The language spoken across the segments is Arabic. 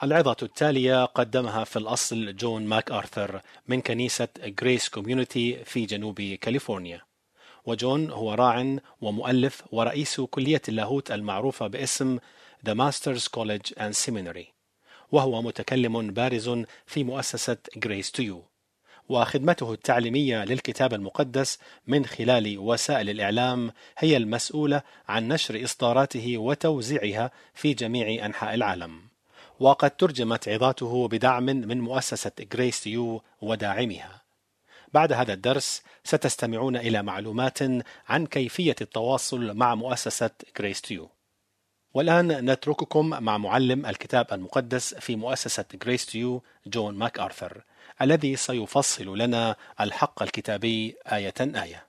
العظة التالية قدمها في الأصل جون ماك آرثر من كنيسة غريس كوميونيتي في جنوب كاليفورنيا. وجون هو راع ومؤلف ورئيس كلية اللاهوت المعروفة باسم The Masters College and Seminary، وهو متكلم بارز في مؤسسة Grace to You، وخدمته التعليمية للكتاب المقدس من خلال وسائل الإعلام هي المسؤولة عن نشر إصداراته وتوزيعها في جميع أنحاء العالم. وقد ترجمت عظاته بدعم من مؤسسة Grace to You وداعمها. بعد هذا الدرس ستستمعون إلى معلومات عن كيفية التواصل مع مؤسسة Grace to You. والآن نترككم مع معلم الكتاب المقدس في مؤسسة Grace to You جون ماك آرثر، الذي سيفصل لنا الحق الكتابي آية آية.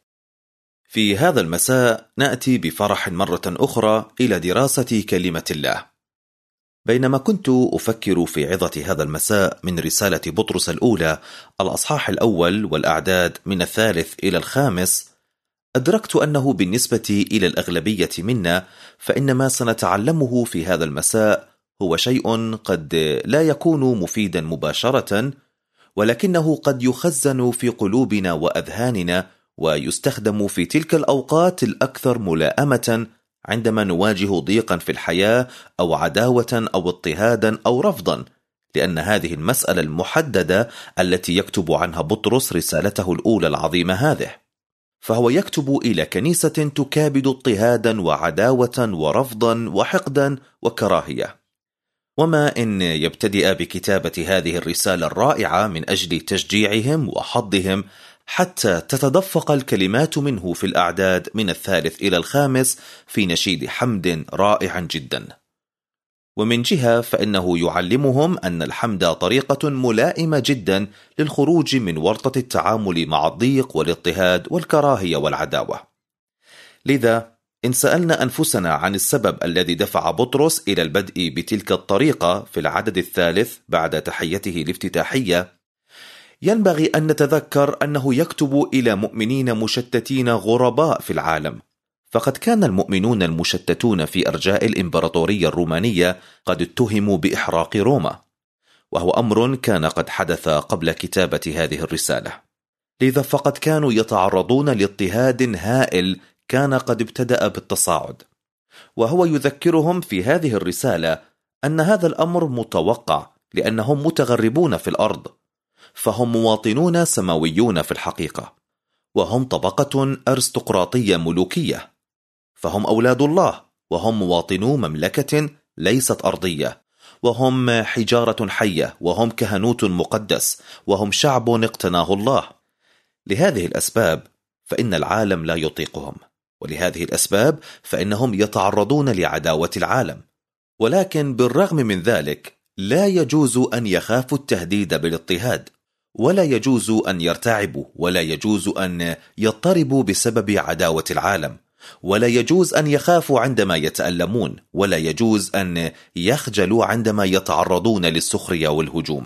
في هذا المساء نأتي بفرح مرة أخرى إلى دراسة كلمة الله. بينما كنت أفكر في عظة هذا المساء من رسالة بطرس الأولى الأصحاح الأول والأعداد من 3 إلى 5، أدركت أنه بالنسبة إلى الأغلبية منا فإن ما سنتعلمه في هذا المساء هو شيء قد لا يكون مفيدا مباشرة، ولكنه قد يخزن في قلوبنا وأذهاننا ويستخدم في تلك الأوقات الأكثر ملائمة عندما نواجه ضيقا في الحياة أو عداوة أو اضطهادا أو رفضا، لأن هذه المسألة المحددة التي يكتب عنها بطرس رسالته الأولى العظيمة هذه. فهو يكتب إلى كنيسة تكابد اضطهادا وعداوة ورفضا وحقدا وكراهية. وما إن يبتدئ بكتابة هذه الرسالة الرائعة من أجل تشجيعهم وحضهم حتى تتدفق الكلمات منه في الأعداد من 3 إلى 5 في نشيد حمد رائع جدا. ومن جهة فإنه يعلمهم أن الحمد طريقة ملائمة جدا للخروج من ورطة التعامل مع الضيق والاضطهاد والكراهية والعداوة. لذا إن سألنا أنفسنا عن السبب الذي دفع بطرس إلى البدء بتلك الطريقة في العدد 3 بعد تحيته الافتتاحية، ينبغي أن نتذكر أنه يكتب إلى مؤمنين مشتتين غرباء في العالم. فقد كان المؤمنون المشتتون في أرجاء الإمبراطورية الرومانية قد اتهموا بإحراق روما، وهو أمر كان قد حدث قبل كتابة هذه الرسالة. لذا فقد كانوا يتعرضون لاضطهاد هائل كان قد ابتدأ بالتصاعد، وهو يذكرهم في هذه الرسالة أن هذا الأمر متوقع لأنهم متغربون في الأرض، فهم مواطنون سماويون في الحقيقة، وهم طبقة أرستقراطية ملوكية، فهم أولاد الله، وهم مواطنو مملكة ليست أرضية، وهم حجارة حية، وهم كهنوت مقدس، وهم شعب اقتناه الله. لهذه الأسباب فإن العالم لا يطيقهم، ولهذه الأسباب فإنهم يتعرضون لعداوة العالم. ولكن بالرغم من ذلك لا يجوز أن يخافوا التهديد بالاضطهاد، ولا يجوز أن يرتعبوا، ولا يجوز أن يضطربوا بسبب عداوة العالم، ولا يجوز أن يخافوا عندما يتألمون، ولا يجوز أن يخجلوا عندما يتعرضون للسخرية والهجوم.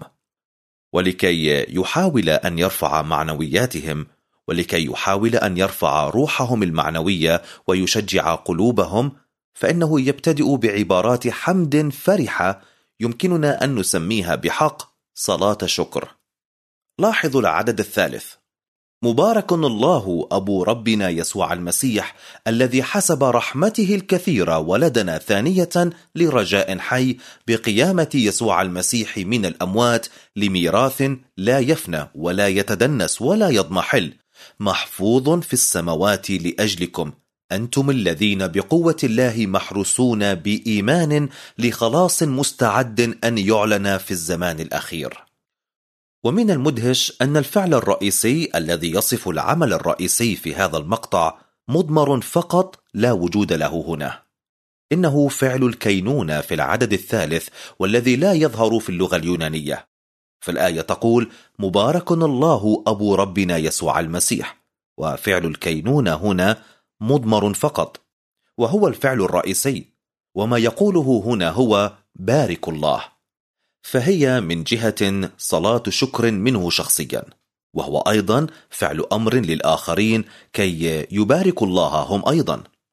ولكي يحاول أن يرفع معنوياتهم، ولكي يحاول أن يرفع روحهم المعنوية ويشجع قلوبهم، فإنه يبتدئ بعبارات حمد فرحة يمكننا أن نسميها بحق صلاة شكر. لاحظوا العدد 3: مبارك الله أبو ربنا يسوع المسيح الذي حسب رحمته الكثيرة ولدنا ثانية لرجاء حي بقيامة يسوع المسيح من الأموات لميراث لا يفنى ولا يتدنس ولا يضمحل، محفوظ في السماوات لأجلكم أنتم الذين بقوة الله محروسون بإيمان لخلاص مستعد أن يعلن في الزمان الأخير. ومن المدهش أن الفعل الرئيسي الذي يصف العمل الرئيسي في هذا المقطع مضمر فقط لا وجود له هنا. إنه فعل الكينونة في العدد 3 والذي لا يظهر في اللغة اليونانية. فالآية تقول مبارك الله أبو ربنا يسوع المسيح، وفعل الكينونة هنا مضمر فقط، وهو الفعل الرئيسي، وما يقوله هنا هو بارك الله. فهي من جهة صلاة شكر منه شخصيا، وهو أيضا فعل أمر للآخرين كي يبارك الله هم أيضا.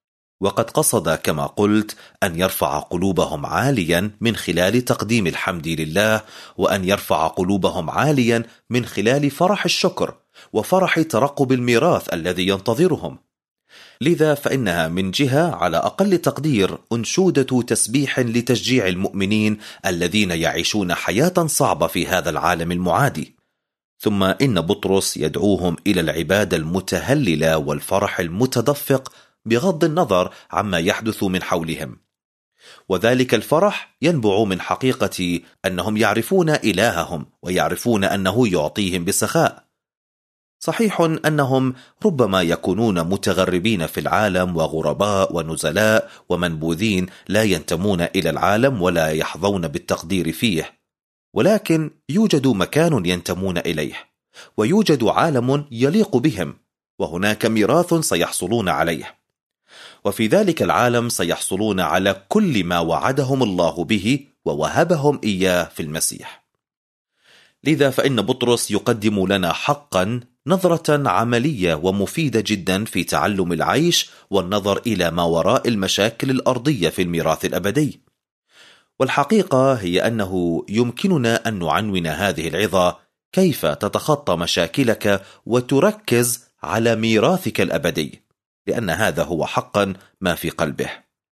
وقد قصد كما قلت أن يرفع قلوبهم عاليا من خلال تقديم الحمد لله، وأن يرفع قلوبهم عاليا من خلال فرح الشكر وفرح ترقب الميراث الذي ينتظرهم. لذا فإنها من جهة على أقل تقدير أنشودة تسبيح لتشجيع المؤمنين الذين يعيشون حياة صعبة في هذا العالم المعادي. ثم إن بطرس يدعوهم إلى العبادة المتهللة والفرح المتدفق بغض النظر عما يحدث من حولهم، وذلك الفرح ينبع من حقيقة أنهم يعرفون إلههم ويعرفون أنه يعطيهم بسخاء. صحيح أنهم ربما يكونون متغربين في العالم وغرباء ونزلاء ومنبوذين لا ينتمون إلى العالم ولا يحظون بالتقدير فيه، ولكن يوجد مكان ينتمون إليه، ويوجد عالم يليق بهم، وهناك ميراث سيحصلون عليه، وفي ذلك العالم سيحصلون على كل ما وعدهم الله به ووهبهم إياه في المسيح. لذا فإن بطرس يقدم لنا حقا نظرة عملية ومفيدة جدا في تعلم العيش والنظر إلى ما وراء المشاكل الأرضية في الميراث الأبدي. والحقيقة هي أنه يمكننا أن نعنون هذه العظة كيف تتخطى مشاكلك وتركز على ميراثك الأبدي، لأن هذا هو حقا ما في قلبه.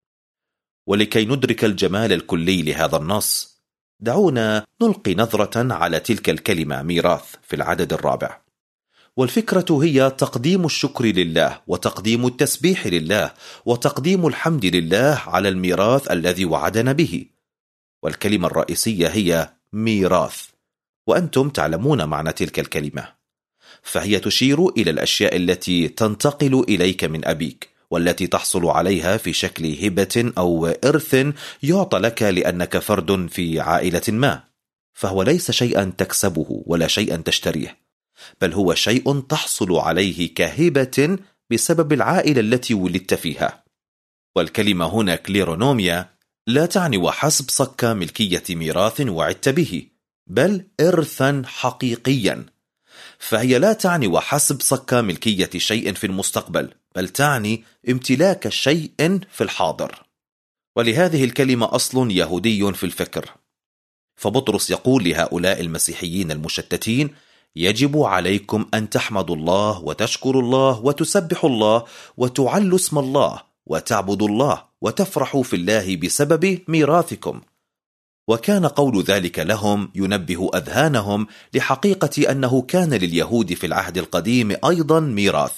ولكي ندرك الجمال الكلي لهذا النص، دعونا نلقي نظرة على تلك الكلمة ميراث في العدد 4. والفكرة هي تقديم الشكر لله وتقديم التسبيح لله وتقديم الحمد لله على الميراث الذي وعدنا به. والكلمة الرئيسية هي ميراث، وأنتم تعلمون معنى تلك الكلمة، فهي تشير إلى الأشياء التي تنتقل إليك من أبيك، والتي تحصل عليها في شكل هبة أو إرث يعطى لك لأنك فرد في عائلة ما. فهو ليس شيئا تكسبه ولا شيئا تشتريه، بل هو شيء تحصل عليه كهبة بسبب العائلة التي ولدت فيها. والكلمة هنا كليرونوميا لا تعني وحسب صك ملكية ميراث وعدت به، بل إرثا حقيقيا. فهي لا تعني وحسب صك ملكية شيء في المستقبل، بل تعني امتلاك شيء في الحاضر. ولهذه الكلمة أصل يهودي في الفكر. فبطرس يقول لهؤلاء المسيحيين المشتتين: يجب عليكم أن تحمدوا الله وتشكروا الله وتسبحوا الله وتعلوا اسم الله وتعبدوا الله وتفرحوا في الله بسبب ميراثكم. وكان قول ذلك لهم ينبه أذهانهم لحقيقة أنه كان لليهود في العهد القديم أيضا ميراث.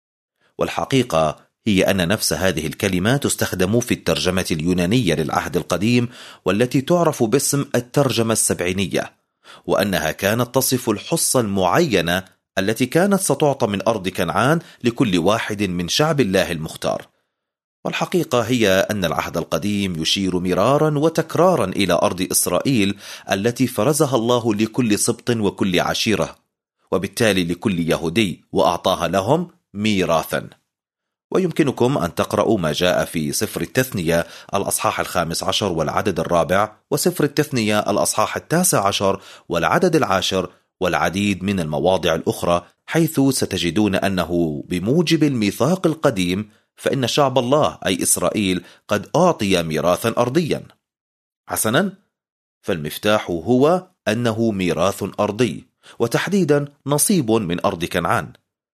والحقيقة هي أن نفس هذه الكلمة تستخدم في الترجمة اليونانية للعهد القديم، والتي تعرف باسم الترجمة السبعينية، وأنها كانت تصف الحصة المعينة التي كانت ستعطى من أرض كنعان لكل واحد من شعب الله المختار. والحقيقة هي أن العهد القديم يشير مرارا وتكرارا إلى أرض إسرائيل التي فرزها الله لكل سبط وكل عشيرة، وبالتالي لكل يهودي، وأعطاها لهم ميراثا. ويمكنكم أن تقرأوا ما جاء في سفر التثنية الأصحاح 15 والعدد 4، وسفر التثنية الأصحاح 19 والعدد 10، والعديد من المواضع الأخرى، حيث ستجدون أنه بموجب الميثاق القديم فإن شعب الله أي إسرائيل قد أعطي ميراثا أرضيا. حسنا، فالمفتاح هو أنه ميراث أرضي، وتحديدا نصيب من أرض كنعان.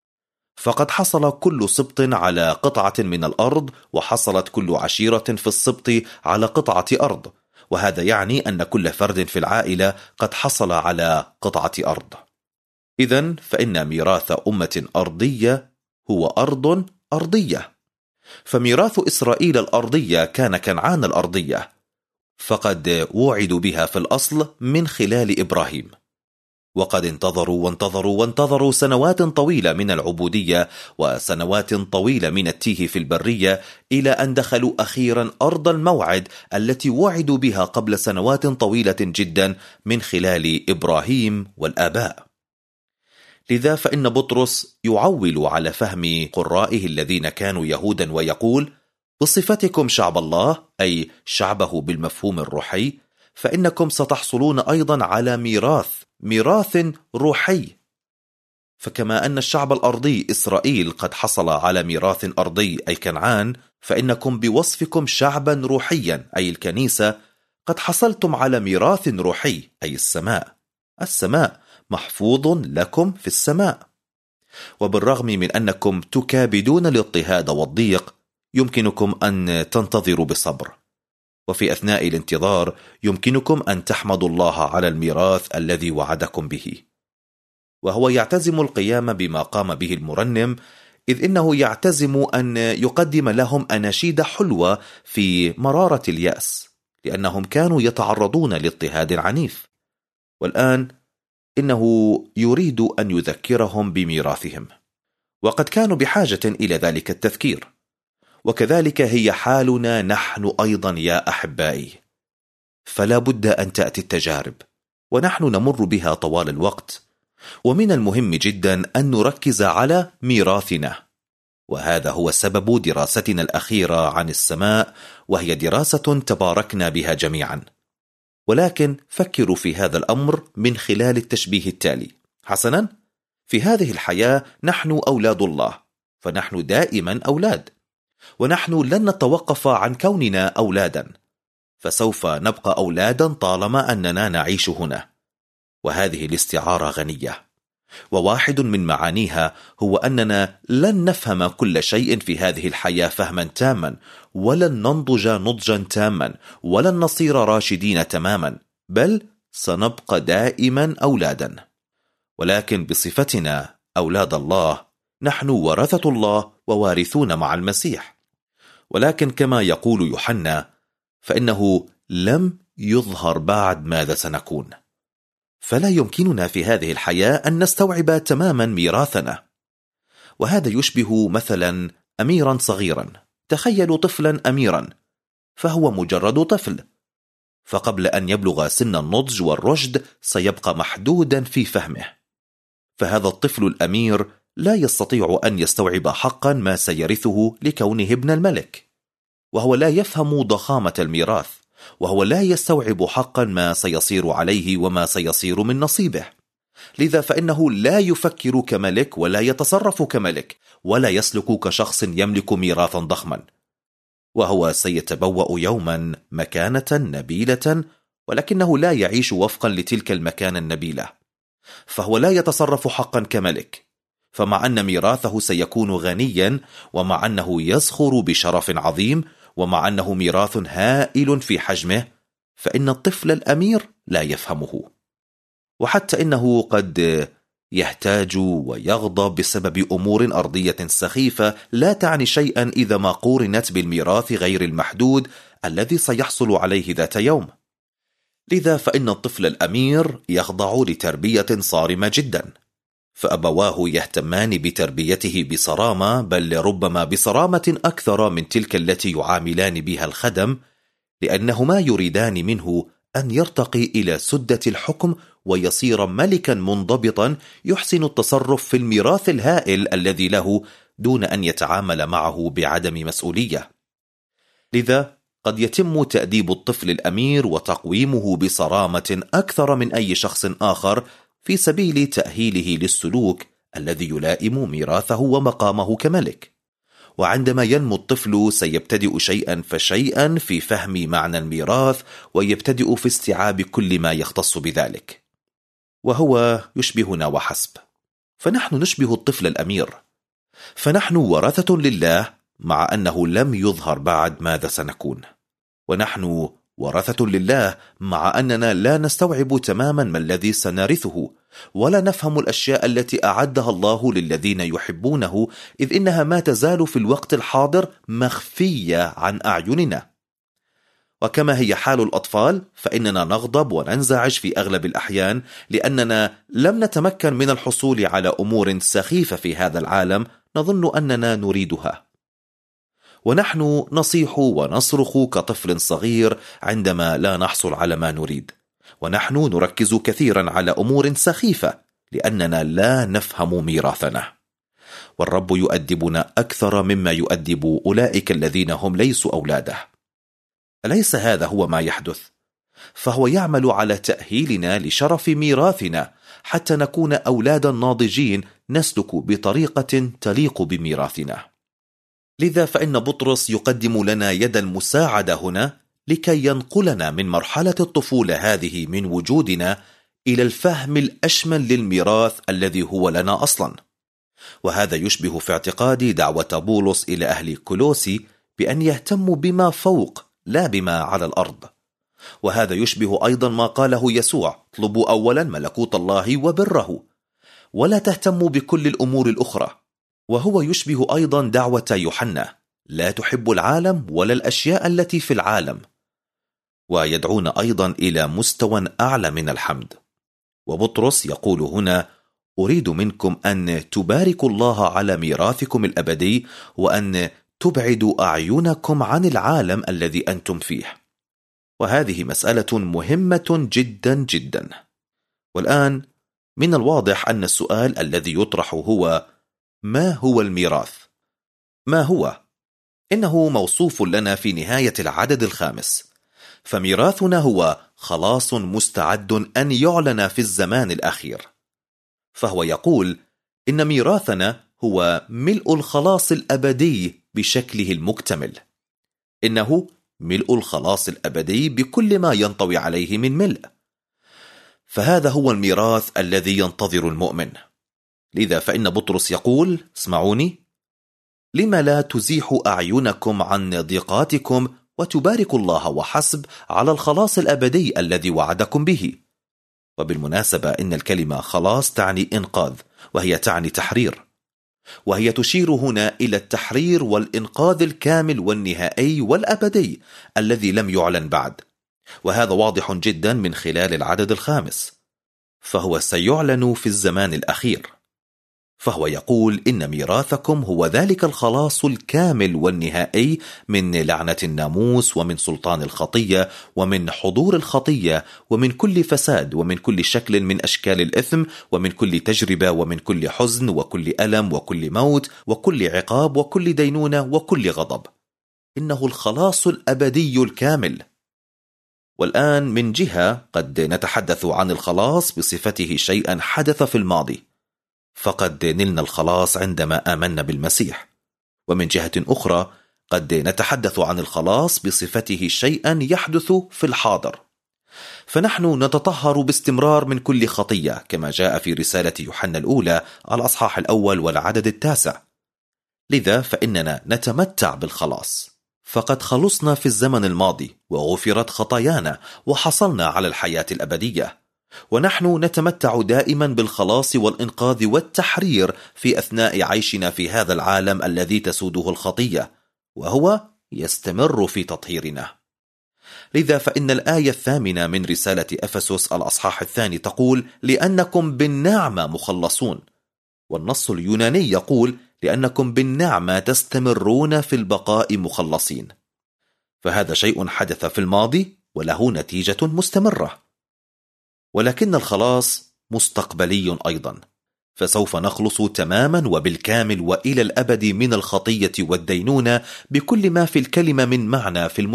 فقد حصل كل سبط على قطعة من الأرض، وحصلت كل عشيرة في السبط على قطعة أرض، وهذا يعني أن كل فرد في العائلة قد حصل على قطعة أرض. إذن فإن ميراث أمة أرضية هو أرض أرضية. فميراث إسرائيل الأرضية كان كنعان الأرضية، فقد وعدوا بها في الأصل من خلال إبراهيم، وقد انتظروا وانتظروا وانتظروا سنوات طويلة من العبودية وسنوات طويلة من التيه في البرية، إلى أن دخلوا أخيرا أرض الموعد التي وعدوا بها قبل سنوات طويلة جدا من خلال إبراهيم والآباء. لذا فإن بطرس يعول على فهم قرائه الذين كانوا يهودا ويقول: بصفتكم شعب الله، أي شعبه بالمفهوم الروحي، فإنكم ستحصلون أيضا على ميراث روحي. فكما أن الشعب الأرضي إسرائيل قد حصل على ميراث أرضي أي كنعان، فإنكم بوصفكم شعبا روحيا أي الكنيسة قد حصلتم على ميراث روحي أي السماء. السماء محفوظ لكم في السماء. وبالرغم من أنكم تكابدون الاضطهاد والضيق يمكنكم أن تنتظروا بصبر، وفي أثناء الانتظار يمكنكم أن تحمدوا الله على الميراث الذي وعدكم به. وهو يعتزم القيام بما قام به المرنم، إذ إنه يعتزم أن يقدم لهم أناشيد حلوة في مرارة اليأس، لأنهم كانوا يتعرضون لاضطهاد عنيف. والآن إنه يريد أن يذكرهم بميراثهم، وقد كانوا بحاجة إلى ذلك التذكير. وكذلك هي حالنا نحن أيضا يا أحبائي، فلا بد أن تأتي التجارب، ونحن نمر بها طوال الوقت، ومن المهم جدا أن نركز على ميراثنا. وهذا هو سبب دراستنا الأخيرة عن السماء، وهي دراسة تباركنا بها جميعا. ولكن فكروا في هذا الأمر من خلال التشبيه التالي. حسنا، في هذه الحياة نحن أولاد الله، فنحن دائما أولاد، ونحن لن نتوقف عن كوننا أولادا، فسوف نبقى أولادا طالما أننا نعيش هنا. وهذه الاستعارة غنية، وواحد من معانيها هو أننا لن نفهم كل شيء في هذه الحياة فهما تاما، ولن ننضج نضجا تاما، ولن نصير راشدين تماما، بل سنبقى دائما أولادا. ولكن بصفتنا أولاد الله نحن ورثة الله ووارثون مع المسيح. ولكن كما يقول يوحنا فإنه لم يظهر بعد ماذا سنكون، فلا يمكننا في هذه الحياة أن نستوعب تماما ميراثنا. وهذا يشبه مثلا أميرا صغيرا. تخيلوا طفلا أميرا، فهو مجرد طفل، فقبل أن يبلغ سن النضج والرشد سيبقى محدودا في فهمه. فهذا الطفل الأمير لا يستطيع أن يستوعب حقا ما سيرثه لكونه ابن الملك، وهو لا يفهم ضخامة الميراث، وهو لا يستوعب حقا ما سيصير عليه وما سيصير من نصيبه. لذا فإنه لا يفكر كملك، ولا يتصرف كملك، ولا يسلك كشخص يملك ميراثا ضخما. وهو سيتبوأ يوما مكانة نبيلة، ولكنه لا يعيش وفقا لتلك المكانة النبيلة، فهو لا يتصرف حقا كملك. فمع أن ميراثه سيكون غنيا، ومع أنه يزخر بشرف عظيم، ومع أنه ميراث هائل في حجمه، فإن الطفل الأمير لا يفهمه. وحتى إنه قد يهتاج ويغضب بسبب أمور أرضية سخيفة لا تعني شيئا إذا ما قورنت بالميراث غير المحدود الذي سيحصل عليه ذات يوم. لذا فإن الطفل الأمير يخضع لتربية صارمة جدا، فأبواه يهتمان بتربيته بصرامة، بل ربما بصرامة أكثر من تلك التي يعاملان بها الخدم، لأنهما يريدان منه أن يرتقي إلى سدة الحكم ويصير ملكا منضبطا يحسن التصرف في الميراث الهائل الذي له، دون أن يتعامل معه بعدم مسؤولية. لذا قد يتم تأديب الطفل الأمير وتقويمه بصرامة أكثر من أي شخص آخر في سبيل تأهيله للسلوك الذي يلائم ميراثه ومقامه كملك. وعندما ينمو الطفل سيبتدئ شيئا فشيئا في فهم معنى الميراث، ويبتدئ في استيعاب كل ما يختص بذلك، وهو يشبهنا وحسب. فنحن نشبه الطفل الأمير، فنحن ورثة لله مع أنه لم يظهر بعد ماذا سنكون، ونحن ورثة لله مع أننا لا نستوعب تماما ما الذي سنرثه، ولا نفهم الأشياء التي أعدها الله للذين يحبونه، إذ إنها ما تزال في الوقت الحاضر مخفية عن أعيننا. وكما هي حال الأطفال، فإننا نغضب وننزعج في أغلب الأحيان لأننا لم نتمكن من الحصول على أمور سخيفة في هذا العالم نظن أننا نريدها. ونحن نصيح ونصرخ كطفل صغير عندما لا نحصل على ما نريد، ونحن نركز كثيرا على أمور سخيفة لأننا لا نفهم ميراثنا. والرب يؤدبنا أكثر مما يؤدب أولئك الذين هم ليسوا أولاده. أليس هذا هو ما يحدث؟ فهو يعمل على تأهيلنا لشرف ميراثنا حتى نكون أولادا ناضجين نسلك بطريقة تليق بميراثنا. لذا فإن بطرس يقدم لنا يد المساعدة هنا لكي ينقلنا من مرحلة الطفولة هذه من وجودنا إلى الفهم الأشمل للميراث الذي هو لنا أصلا. وهذا يشبه في اعتقادي دعوة بولس إلى أهل كولوسي بأن يهتموا بما فوق لا بما على الأرض. وهذا يشبه أيضا ما قاله يسوع: اطلبوا أولا ملكوت الله وبره، ولا تهتموا بكل الأمور الأخرى. وهو يشبه أيضا دعوة يوحنا: لا تحب العالم ولا الأشياء التي في العالم. ويدعون أيضا إلى مستوى أعلى من الحمد. وبطرس يقول هنا: أريد منكم أن تباركوا الله على ميراثكم الأبدي، وأن تبعدوا أعينكم عن العالم الذي أنتم فيه. وهذه مسألة مهمة جدا جدا. والآن من الواضح أن السؤال الذي يطرح هو: ما هو الميراث؟ ما هو؟ إنه موصوف لنا في نهاية العدد 5. فميراثنا هو خلاص مستعد أن يعلن في الزمان الأخير. فهو يقول إن ميراثنا هو ملء الخلاص الأبدي بشكله المكتمل. إنه ملء الخلاص الأبدي بكل ما ينطوي عليه من ملء. فهذا هو الميراث الذي ينتظر المؤمن. لذا فإن بطرس يقول: اسمعوني، لما لا تزيحوا أعينكم عن ضيقاتكم وتباركوا الله وحسب على الخلاص الأبدي الذي وعدكم به. وبالمناسبة إن الكلمة خلاص تعني إنقاذ، وهي تعني تحرير، وهي تشير هنا إلى التحرير والإنقاذ الكامل والنهائي والأبدي الذي لم يعلن بعد. وهذا واضح جدا من خلال العدد 5. فهو سيعلن في الزمان الأخير. فهو يقول إن ميراثكم هو ذلك الخلاص الكامل والنهائي من لعنة الناموس، ومن سلطان الخطية، ومن حضور الخطية، ومن كل فساد، ومن كل شكل من أشكال الإثم، ومن كل تجربة، ومن كل حزن، وكل ألم، وكل موت، وكل عقاب، وكل دينونة، وكل غضب. إنه الخلاص الأبدي الكامل. والآن من جهة قد نتحدث عن الخلاص بصفته شيئا حدث في الماضي، فقد نلنا الخلاص عندما آمنا بالمسيح. ومن جهة أخرى قد نتحدث عن الخلاص بصفته شيئا يحدث في الحاضر. فنحن نتطهر باستمرار من كل خطية، كما جاء في رسالة يوحنا الأولى الأصحاح 1 والعدد 9. لذا فإننا نتمتع بالخلاص، فقد خلصنا في الزمن الماضي، وغفرت خطايانا، وحصلنا على الحياة الأبدية. ونحن نتمتع دائما بالخلاص والإنقاذ والتحرير في أثناء عيشنا في هذا العالم الذي تسوده الخطية، وهو يستمر في تطهيرنا. لذا فإن الآية 8 من رسالة أفسس الأصحاح 2 تقول: لأنكم بالنعمة مخلصون. والنص اليوناني يقول: لأنكم بالنعمة تستمرون في البقاء مخلصين. فهذا شيء حدث في الماضي وله نتيجة مستمرة. ولكن الخلاص مستقبلي أيضا، فسوف نخلص تماما وبالكامل وإلى الأبد من الخطية والدينونة بكل ما في الكلمة من معنى في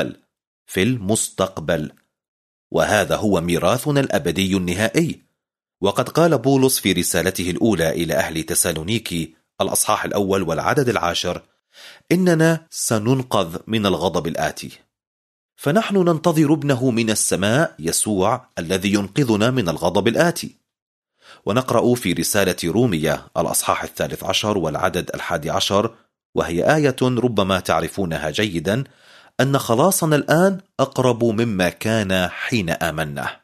المستقبل. وهذا هو ميراثنا الأبدي النهائي. وقد قال بولس في رسالته الأولى إلى أهل تسالونيكي الأصحاح 1 والعدد 10: إننا سننقذ من الغضب الآتي. فنحن ننتظر ابنه من السماء يسوع الذي ينقذنا من الغضب الآتي. ونقرأ في رسالة رومية الأصحاح 13 والعدد 11، وهي آية ربما تعرفونها جيدا: أن خلاصنا الآن أقرب مما كان حين آمنا.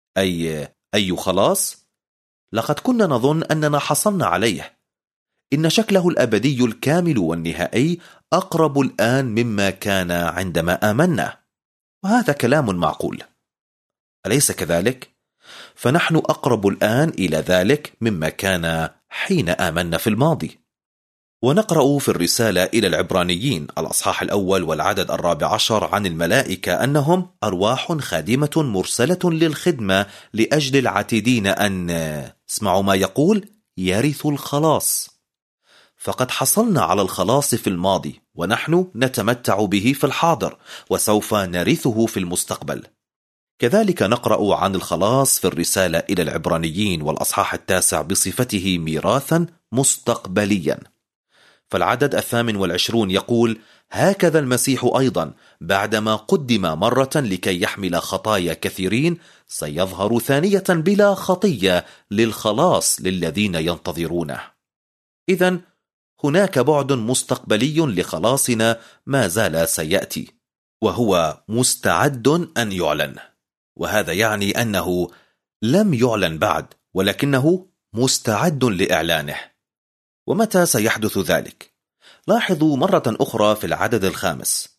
أي خلاص؟ لقد كنا نظن أننا حصلنا عليه. إن شكله الأبدي الكامل والنهائي أقرب الآن مما كان عندما آمنا. وهذا كلام معقول، أليس كذلك؟ فنحن أقرب الآن إلى ذلك مما كان حين آمنا في الماضي. ونقرأ في الرسالة إلى العبرانيين الأصحاح 1 والعدد 14 عن الملائكة أنهم أرواح خادمة مرسلة للخدمة لأجل العتيدين أن، اسمعوا ما يقول، يرثوا الخلاص. فقد حصلنا على الخلاص في الماضي، ونحن نتمتع به في الحاضر، وسوف نرثه في المستقبل. كذلك نقرأ عن الخلاص في الرسالة إلى العبرانيين والأصحاح 9 بصفته ميراثا مستقبليا. فالعدد 28 يقول: هكذا المسيح أيضا بعدما قدم مرة لكي يحمل خطايا كثيرين سيظهر ثانية بلا خطية للخلاص للذين ينتظرونه. إذن هناك بعد مستقبلي لخلاصنا ما زال سيأتي، وهو مستعد أن يعلن، وهذا يعني أنه لم يعلن بعد ولكنه مستعد لإعلانه. ومتى سيحدث ذلك؟ لاحظوا مرة أخرى في العدد 5: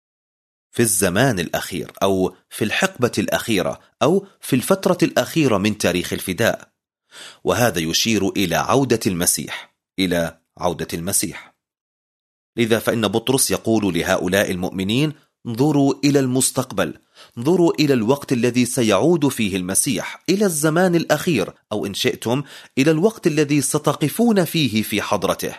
في الزمان الأخير، أو في الحقبة الأخيرة، أو في الفترة الأخيرة من تاريخ الفداء. وهذا يشير إلى عودة المسيح، إلى عودة المسيح. لذا فإن بطرس يقول لهؤلاء المؤمنين: انظروا إلى المستقبل، انظروا إلى الوقت الذي سيعود فيه المسيح، إلى الزمان الأخير، أو إن شئتم إلى الوقت الذي ستقفون فيه في حضرته.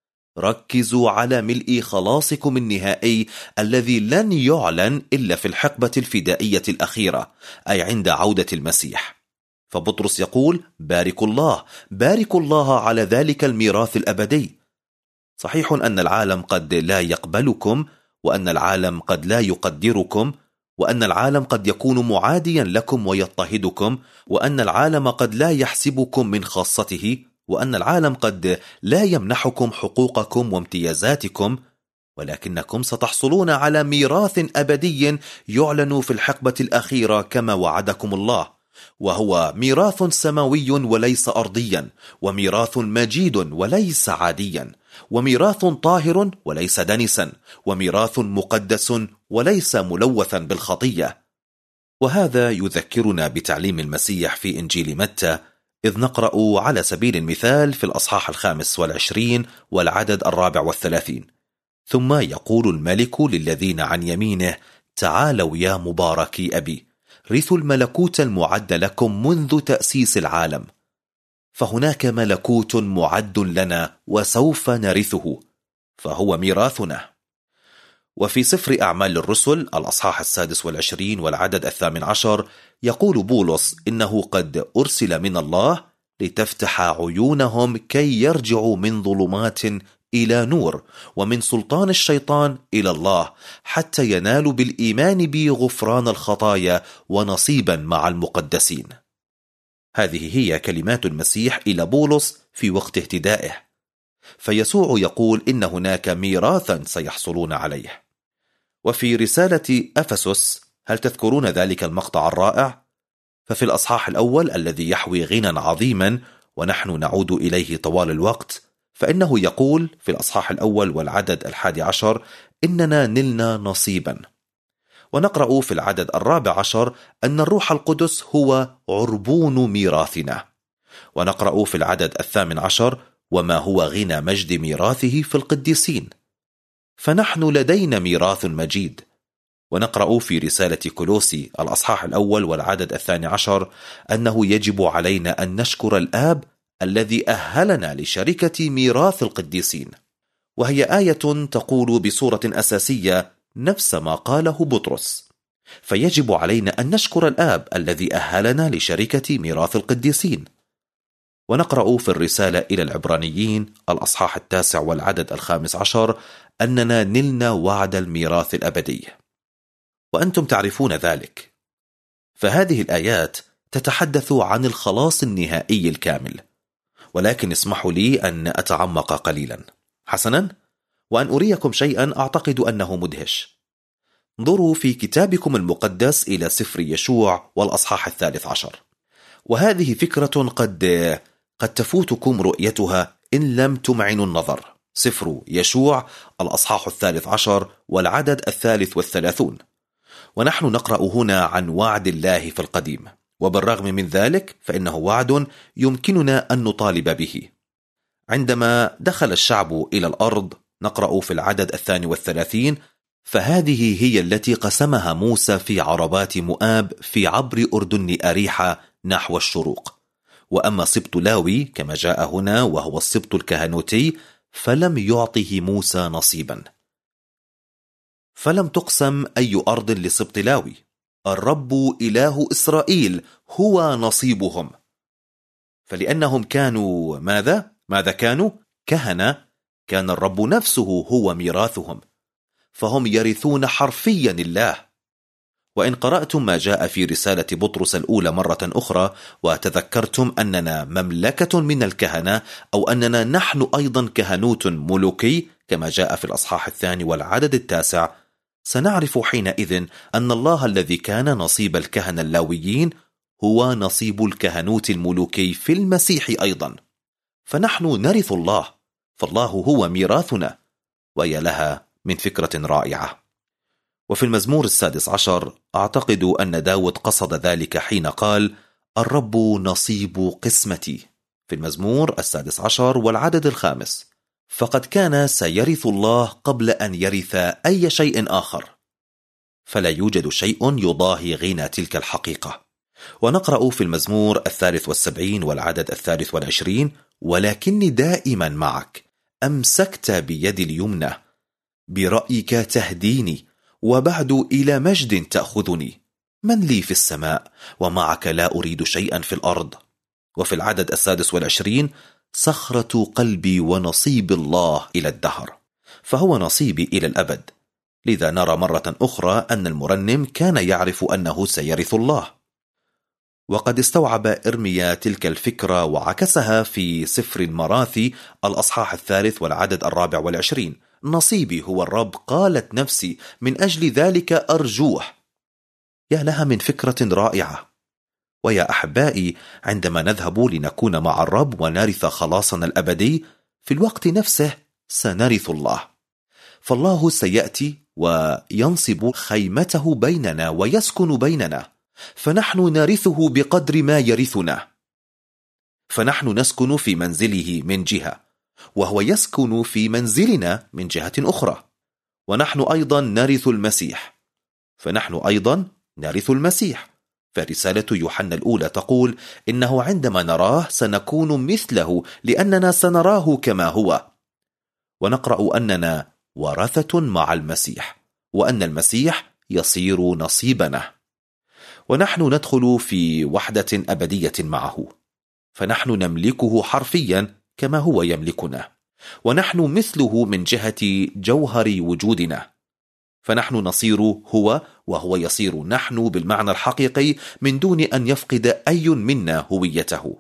ركزوا على ملء خلاصكم النهائي الذي لن يعلن إلا في الحقبة الفدائية الأخيرة، أي عند عودة المسيح. فبطرس يقول: باركوا الله، باركوا الله على ذلك الميراث الأبدي. صحيح أن العالم قد لا يقبلكم، وأن العالم قد لا يقدركم، وأن العالم قد يكون معاديا لكم ويضطهدكم، وأن العالم قد لا يحسبكم من خاصته، وأن العالم قد لا يمنحكم حقوقكم وامتيازاتكم، ولكنكم ستحصلون على ميراث أبدي يعلن في الحقبة الأخيرة كما وعدكم الله، وهو ميراث سماوي وليس أرضيا، وميراث مجيد وليس عاديا، وميراث طاهر وليس دنسا، وميراث مقدس وليس ملوثا بالخطية. وهذا يذكرنا بتعليم المسيح في إنجيل متى، إذ نقرأ على سبيل المثال في الأصحاح 25 والعدد 34: ثم يقول الملك للذين عن يمينه: تعالوا يا مباركي أبي، رثوا الملكوت المعد لكم منذ تأسيس العالم. فهناك ملكوت معد لنا وسوف نرثه، فهو ميراثنا. وفي سفر أعمال الرسل الأصحاح 26 والعدد 18 يقول بولس إنه قد أرسل من الله لتفتح عيونهم كي يرجعوا من ظلمات إلى نور، ومن سلطان الشيطان إلى الله، حتى ينالوا بالإيمان بي غفران الخطايا ونصيبا مع المقدسين. هذه هي كلمات المسيح إلى بولس في وقت اهتدائه. فيسوع يقول إن هناك ميراثا سيحصلون عليه. وفي رسالة أفسس، هل تذكرون ذلك المقطع الرائع؟ ففي الأصحاح الأول الذي يحوي غنى عظيما ونحن نعود إليه طوال الوقت، فإنه يقول في الأصحاح الأول والعدد 11: إننا نلنا نصيبا. ونقرأ في العدد 14 أن الروح القدس هو عربون ميراثنا. ونقرأ في العدد 18: وما هو غنى مجد ميراثه في القديسين. فنحن لدينا ميراث مجيد. ونقرأ في رسالة كولوسي الأصحاح الأول والعدد 12 أنه يجب علينا أن نشكر الآب الذي أهلنا لشركة ميراث القديسين. وهي آية تقول بصورة أساسية نفس ما قاله بطرس، فيجب علينا أن نشكر الآب الذي أهلنا لشركة ميراث القديسين. ونقرأ في الرسالة إلى العبرانيين الأصحاح 9 والعدد 15 أننا نلنا وعد الميراث الأبدي، وأنتم تعرفون ذلك. فهذه الآيات تتحدث عن الخلاص النهائي الكامل. ولكن اسمحوا لي أن أتعمق قليلا. حسنا، وأن أريكم شيئا أعتقد أنه مدهش. انظروا في كتابكم المقدس إلى سفر يشوع والأصحاح 13، وهذه فكرة قد تفوتكم رؤيتها إن لم تمعنوا النظر. سفر يشوع الأصحاح 13 والعدد 33. ونحن نقرأ هنا عن وعد الله في القديم، وبالرغم من ذلك فإنه وعد يمكننا أن نطالب به. عندما دخل الشعب إلى الأرض، نقرأ في العدد 32: فهذه هي التي قسمها موسى في عربات مؤاب في عبر أردن أريحة نحو الشروق. وأما سبط لاوي كما جاء هنا وهو السبط الكهنوتي فلم يعطه موسى نصيبا. فلم تقسم أي أرض لسبط لاوي، الرب إله إسرائيل هو نصيبهم. فلأنهم كانوا ماذا كانوا؟ كان الرب نفسه هو ميراثهم، فهم يرثون حرفيا الله. وإن قرأتم ما جاء في رسالة بطرس الأولى مرة أخرى وتذكرتم أننا مملكة من الكهنة، أو أننا نحن أيضا كهنوت ملوكي كما جاء في الأصحاح 2 والعدد 9، سنعرف حينئذ أن الله الذي كان نصيب الكهنة اللاويين هو نصيب الكهنوت الملوكي في المسيح أيضا، فنحن نرث الله، فالله هو ميراثنا، ويا لها من فكرة رائعة. وفي المزمور 16 أعتقد أن داود قصد ذلك حين قال: الرب نصيب قسمتي، في المزمور 16 والعدد 5، فقد كان سيرث الله قبل أن يرث أي شيء آخر، فلا يوجد شيء يضاهي غنى تلك الحقيقة. ونقرأ في المزمور 73 والعدد 23: ولكني دائما معك، أمسكت بيدي اليمنى، برأيك تهديني، وبعد إلى مجد تأخذني، من لي في السماء ومعك لا أريد شيئا في الأرض. وفي العدد 26: صخرة قلبي ونصيب الله إلى الدهر، فهو نصيبي إلى الأبد. لذا نرى مرة أخرى أن المرنم كان يعرف أنه سيرث الله. وقد استوعب إرميا تلك الفكرة وعكسها في سفر المراثي الأصحاح 3 والعدد 24: نصيبي هو الرب، قالت نفسي، من أجل ذلك أرجوه. يا لها من فكرة رائعة. ويا أحبائي، عندما نذهب لنكون مع الرب ونرث خلاصنا الأبدي، في الوقت نفسه سنرث الله، فالله سيأتي وينصب خيمته بيننا ويسكن بيننا، فنحن نرثه بقدر ما يرثنا، فنحن نسكن في منزله من جهة، وهو يسكن في منزلنا من جهة أخرى. ونحن أيضا نرث المسيح، فنحن أيضا نرث المسيح. فرسالة يوحنا الأولى تقول إنه عندما نراه سنكون مثله، لأننا سنراه كما هو. ونقرأ أننا ورثة مع المسيح، وأن المسيح يصير نصيبنا، ونحن ندخل في وحدة أبدية معه، فنحن نملكه حرفيا كما هو يملكنا، ونحن مثله من جهة جوهر وجودنا، فنحن نصير هو وهو يصير نحن بالمعنى الحقيقي، من دون أن يفقد أي منا هويته.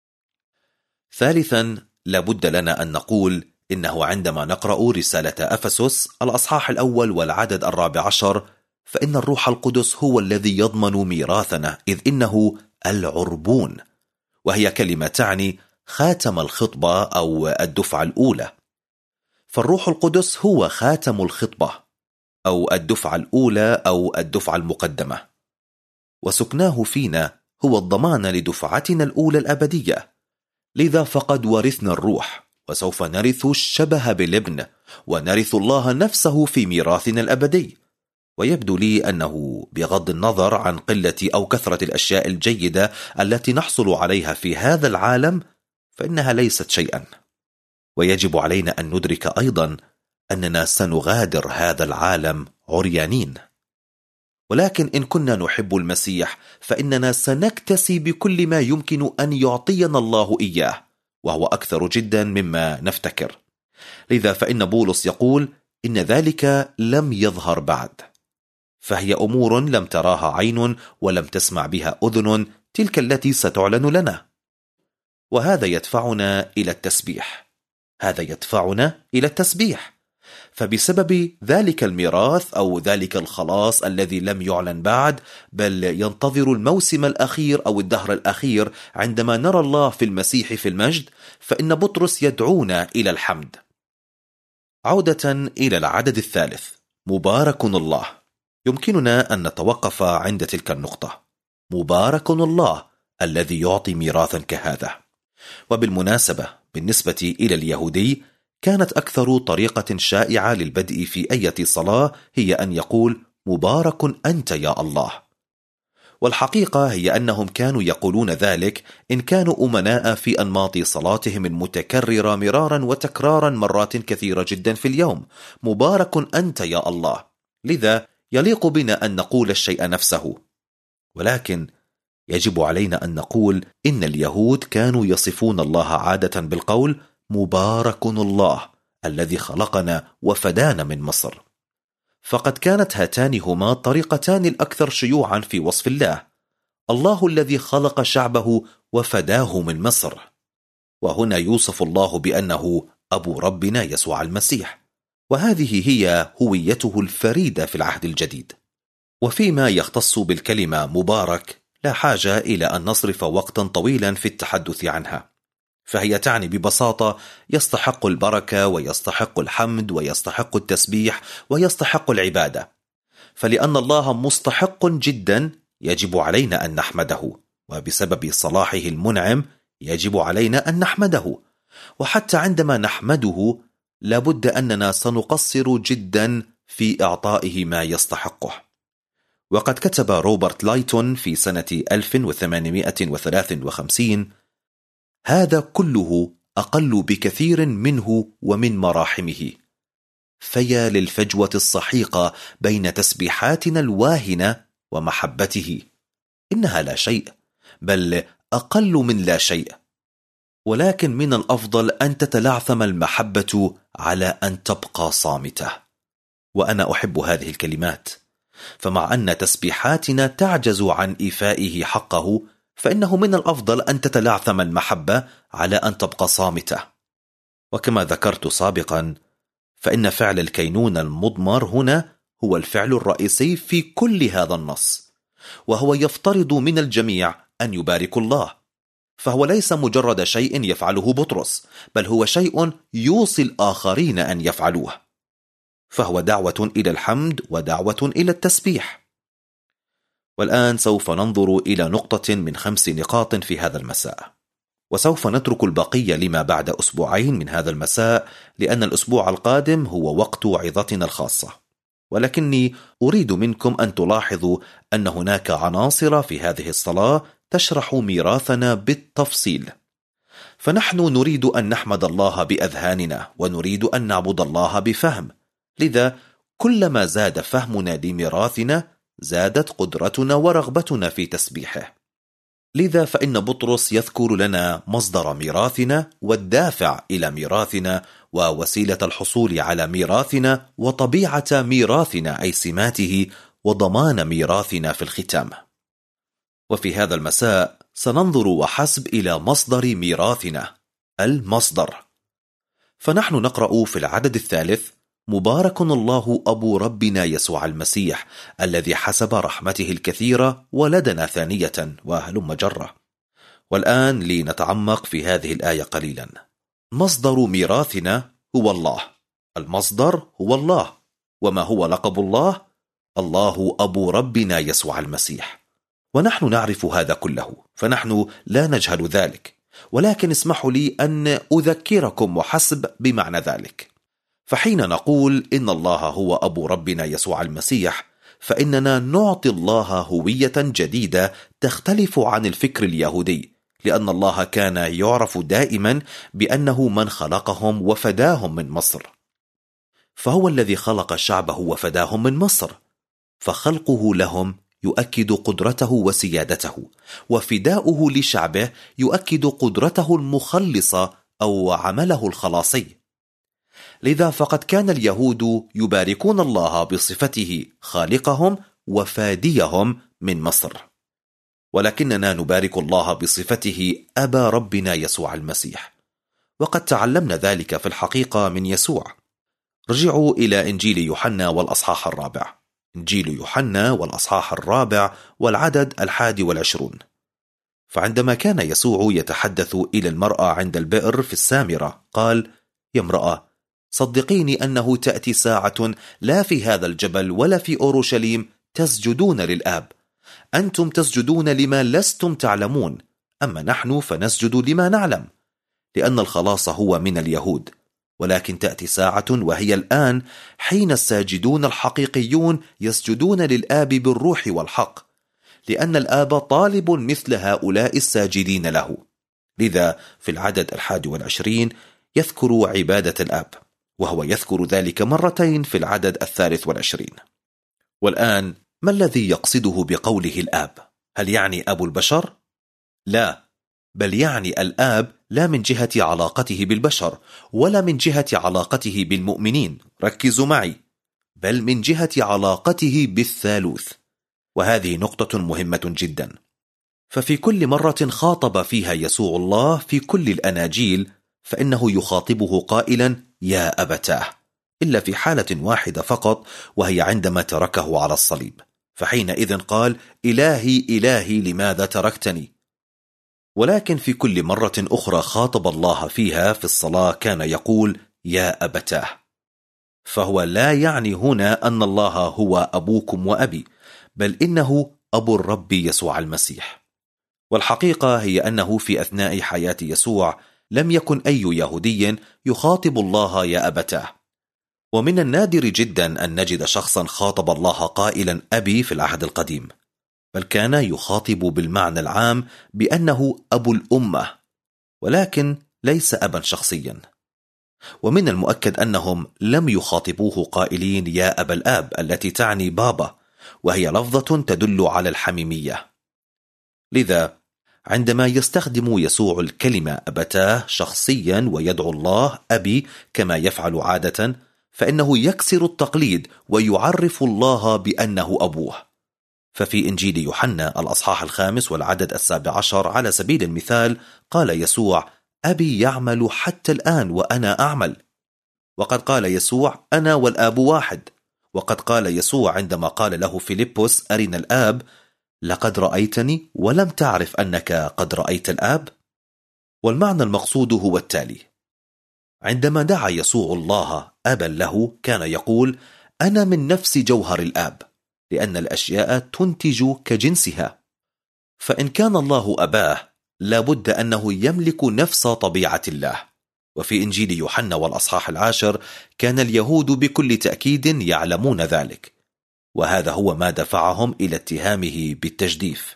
ثالثا، لابد لنا أن نقول إنه عندما نقرأ رسالة أفسس الأصحاح 1 والعدد 14، فإن الروح القدس هو الذي يضمن ميراثنا، إذ إنه العربون، وهي كلمة تعني خاتم الخطبة أو الدفعة الأولى. فالروح القدس هو خاتم الخطبة أو الدفعة الأولى أو الدفعة المقدمة، وسكناه فينا هو الضمان لدفعتنا الأولى الأبدية. لذا فقد ورثنا الروح، وسوف نرث الشبه بالابن، ونرث الله نفسه في ميراثنا الأبدي. ويبدو لي أنه بغض النظر عن قلة أو كثرة الأشياء الجيدة التي نحصل عليها في هذا العالم، فإنها ليست شيئا. ويجب علينا أن ندرك أيضا أننا سنغادر هذا العالم عريانين، ولكن إن كنا نحب المسيح فإننا سنكتسي بكل ما يمكن أن يعطينا الله إياه، وهو أكثر جدا مما نفتكر. لذا فإن بولس يقول إن ذلك لم يظهر بعد، فهي أمور لم تراها عين ولم تسمع بها أذن، تلك التي ستعلن لنا. وهذا يدفعنا إلى التسبيح، هذا يدفعنا إلى التسبيح. فبسبب ذلك الميراث أو ذلك الخلاص الذي لم يعلن بعد، بل ينتظر الموسم الأخير أو الدهر الأخير عندما نرى الله في المسيح في المجد، فإن بطرس يدعونا إلى الحمد. عودة إلى العدد 3: مبارك الله. يمكننا أن نتوقف عند تلك النقطة، مبارك الله الذي يعطي ميراثا كهذا. وبالمناسبة بالنسبة إلى اليهودي، كانت أكثر طريقة شائعة للبدء في أي صلاة هي أن يقول مبارك أنت يا الله. والحقيقة هي أنهم كانوا يقولون ذلك إن كانوا أمناء في أنماط صلاتهم المتكررة مرارا وتكرارا مرات كثيرة جدا في اليوم، مبارك أنت يا الله. لذا يليق بنا أن نقول الشيء نفسه، ولكن يجب علينا أن نقول إن اليهود كانوا يصفون الله عادة بالقول مبارك الله الذي خلقنا وفدانا من مصر. فقد كانت هاتان هما الطريقتان الأكثر شيوعا في وصف الله: الله الذي خلق شعبه وفداه من مصر. وهنا يوصف الله بأنه أبو ربنا يسوع المسيح، وهذه هي هويته الفريدة في العهد الجديد. وفيما يختص بالكلمة مبارك، لا حاجة إلى أن نصرف وقتا طويلا في التحدث عنها، فهي تعني ببساطة يستحق البركة ويستحق الحمد ويستحق التسبيح ويستحق العبادة. فلأن الله مستحق جدا يجب علينا أن نحمده، وبسبب صلاحه المنعم يجب علينا أن نحمده. وحتى عندما نحمده لابد أننا سنقصر جدا في إعطائه ما يستحقه. وقد كتب روبرت لايتون في سنة 1853: هذا كله أقل بكثير منه ومن مراحمه. فيا للفجوة السحيقة بين تسبيحاتنا الواهنة ومحبته، إنها لا شيء، بل أقل من لا شيء. ولكن من الأفضل أن تتلعثم المحبة على أن تبقى صامتة. وأنا أحب هذه الكلمات، فمع أن تسبيحاتنا تعجز عن إيفائه حقه، فإنه من الأفضل أن تتلعثم المحبة على أن تبقى صامتة. وكما ذكرت سابقا، فإن فعل الكينونة المضمر هنا هو الفعل الرئيسي في كل هذا النص، وهو يفترض من الجميع أن يباركوا الله. فهو ليس مجرد شيء يفعله بطرس، بل هو شيء يوصي الآخرين أن يفعلوه. فهو دعوة إلى الحمد ودعوة إلى التسبيح. والآن سوف ننظر إلى نقطة من 5 نقاط في هذا المساء، وسوف نترك البقية لما بعد أسبوعين من هذا المساء، لأن الأسبوع القادم هو وقت عظتنا الخاصة. ولكني أريد منكم أن تلاحظوا أن هناك عناصر في هذه الصلاة تشرح ميراثنا بالتفصيل. فنحن نريد أن نحمد الله بأذهاننا، ونريد أن نعبد الله بفهم. لذا كلما زاد فهمنا لميراثنا زادت قدرتنا ورغبتنا في تسبيحه. لذا فإن بطرس يذكر لنا مصدر ميراثنا والدافع إلى ميراثنا ووسيلة الحصول على ميراثنا وطبيعة ميراثنا أي سماته وضمان ميراثنا في الختام. وفي هذا المساء سننظر وحسب إلى مصدر ميراثنا، المصدر. فنحن نقرأ في العدد 3: مبارك الله أبو ربنا يسوع المسيح الذي حسب رحمته الكثيرة ولدنا ثانية، وهلم جرة. والآن لنتعمق في هذه الآية قليلا. مصدر ميراثنا هو الله، المصدر هو الله. وما هو لقب الله؟ الله أبو ربنا يسوع المسيح. ونحن نعرف هذا كله، فنحن لا نجهل ذلك، ولكن اسمحوا لي أن أذكركم وحسب بمعنى ذلك. فحين نقول إن الله هو أبو ربنا يسوع المسيح، فإننا نعطي الله هوية جديدة تختلف عن الفكر اليهودي، لأن الله كان يعرف دائما بأنه من خلقهم وفداهم من مصر. فهو الذي خلق شعبه وفداهم من مصر، فخلقه لهم يؤكد قدرته وسيادته، وفداؤه لشعبه يؤكد قدرته المخلصة أو عمله الخلاصي. لذا فقد كان اليهود يباركون الله بصفته خالقهم وفاديهم من مصر، ولكننا نبارك الله بصفته أبا ربنا يسوع المسيح، وقد تعلمنا ذلك في الحقيقة من يسوع. رجعوا إلى إنجيل يوحنا والأصحاح 4، إنجيل يوحنا والأصحاح 4 والعدد 21. فعندما كان يسوع يتحدث إلى المرأة عند البئر في السامرة قال: يا امرأة، صدقيني أنه تأتي ساعة لا في هذا الجبل ولا في أورشليم تسجدون للآب. أنتم تسجدون لما لستم تعلمون، أما نحن فنسجد لما نعلم، لأن الخلاص هو من اليهود. ولكن تأتي ساعة وهي الآن حين الساجدون الحقيقيون يسجدون للآب بالروح والحق، لأن الآب طالب مثل هؤلاء الساجدين له. لذا في العدد 21 يذكر عبادة الآب، وهو يذكر ذلك مرتين في العدد 23. والآن ما الذي يقصده بقوله الآب؟ هل يعني أبو البشر؟ لا، بل يعني الآب لا من جهة علاقته بالبشر ولا من جهة علاقته بالمؤمنين، ركزوا معي، بل من جهة علاقته بالثالوث. وهذه نقطة مهمة جدا. ففي كل مرة خاطب فيها يسوع الله في كل الأناجيل فإنه يخاطبه قائلا يا أبتاه، إلا في حالة واحدة فقط، وهي عندما تركه على الصليب، فحينئذ قال إلهي إلهي لماذا تركتني. ولكن في كل مرة أخرى خاطب الله فيها في الصلاة كان يقول يا أبتاه. فهو لا يعني هنا أن الله هو أبوكم وأبي، بل إنه أبو الرب يسوع المسيح. والحقيقة هي أنه في أثناء حياة يسوع لم يكن أي يهودي يخاطب الله يا أبتاه. ومن النادر جدا أن نجد شخصا خاطب الله قائلا أبي في العهد القديم، بل كان يخاطب بالمعنى العام بأنه أبو الأمة، ولكن ليس أبا شخصيا. ومن المؤكد أنهم لم يخاطبوه قائلين يا أبا الآب التي تعني بابا، وهي لفظة تدل على الحميمية. لذا عندما يستخدم يسوع الكلمة أبتاه شخصيا ويدعو الله أبي كما يفعل عادة، فإنه يكسر التقليد ويعرف الله بأنه أبوه. ففي إنجيل يوحنا الأصحاح 5 والعدد 17 على سبيل المثال قال يسوع أبي يعمل حتى الآن وأنا أعمل. وقد قال يسوع أنا والآب واحد. وقد قال يسوع عندما قال له فيلبس أرنا الآب لقد رأيتني ولم تعرف أنك قد رأيت الآب. والمعنى المقصود هو التالي: عندما دعا يسوع الله أبا له كان يقول أنا من نفس جوهر الآب، لأن الأشياء تنتج كجنسها. فإن كان الله أباه لابد أنه يملك نفس طبيعة الله. وفي إنجيل يوحنا والأصحاح 10 كان اليهود بكل تأكيد يعلمون ذلك، وهذا هو ما دفعهم إلى اتهامه بالتجديف.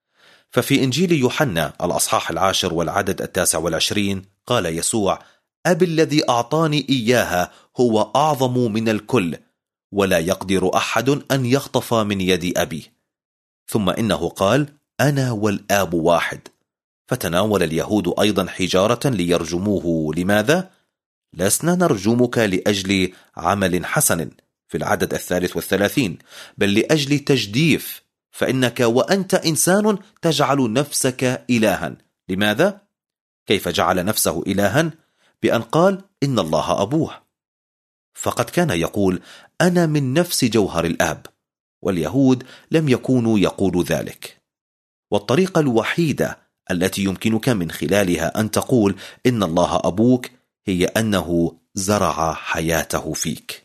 ففي إنجيل يوحنا الأصحاح 10 والعدد 29 قال يسوع أبي الذي أعطاني إياها هو أعظم من الكل، ولا يقدر أحد أن يخطف من يد أبي. ثم إنه قال أنا والآب واحد. فتناول اليهود أيضا حجارة ليرجموه. لماذا؟ لسنا نرجمك لأجل عمل حسن في العدد 33، بل لأجل تجديف، فإنك وأنت إنسان تجعل نفسك إلها. لماذا؟ كيف جعل نفسه إلها؟ بأن قال إن الله أبوه. فقد كان يقول أنا من نفس جوهر الآب، واليهود لم يكونوا يقولوا ذلك. والطريقة الوحيدة التي يمكنك من خلالها أن تقول إن الله أبوك هي أنه زرع حياته فيك.